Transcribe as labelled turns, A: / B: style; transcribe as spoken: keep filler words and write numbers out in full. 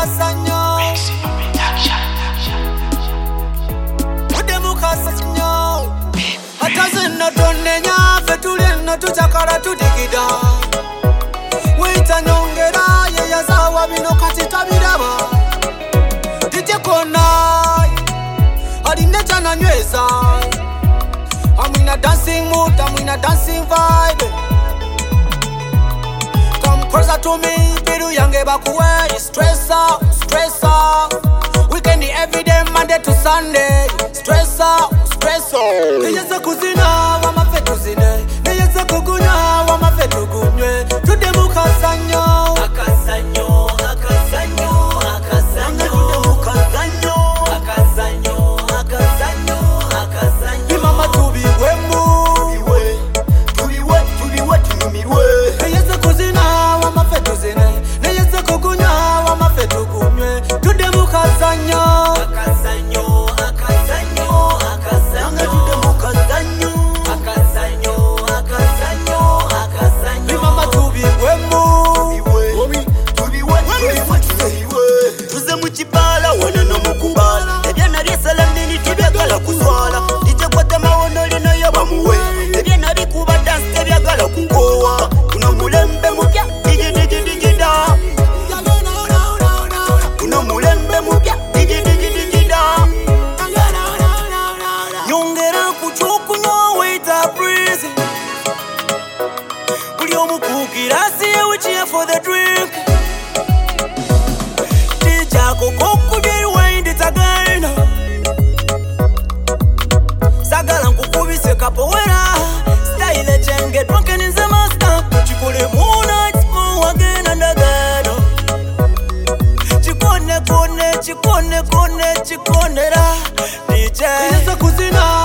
A: mukasanya Ude mukasanya Atazina tonenya Fetulena tutakara tudikida Wita nyongera Yeya zawa bino katita bidaba Tite kona Adine chana nyweza I'm in a dancing mood, I'm in a dancing vibe Come closer to me, bidu yange bakuwe Stress out, stress out Weekend every day, Monday to Sunday Stress out, stress out Niyeza kuzina, wama fetu zine Niyeza kugunya, wama fetu gunywe Tude mukasanyo Akasanyo, akasanyo, akasanyo Tude mukasanyo Akasanyo, akasanyo, akasanyo Ni mama tubi wemu Tubiwe, tubiwe, tubiwe, tubiwe Niyeza kuzina, wama fetu zine Niyeza kugunya, wama fetu gunywe Tude mukasanyo Akasanyo, akasanyo, akasanyo Tude mukasanyo Akasanyo, akasanyo, akasanyo Ni mama tubi wemu Tubiwe, tubiwe, tubiwe, tubiwe Tuze muchibala, wana no mukubala Ebyana byesala mnini tibyagala kuswala Dije kwata mawono lino yoba muwe Ebyana bikuba dance tebyagala kukowa Kuno mulembe mupya, digi digi digi da Kuno mulembe mupya, digi digi digi da Nyongera kuchuku no wait a breeze Uli omukukira siye uchiye for the drink Tijako koku jeri wind it again Sagala nkukubise kapowera Style chenge drunken in the master Chikole moonlight more again and again Chikone kone, chikone kone, chikone ra D J Niyeza kuzina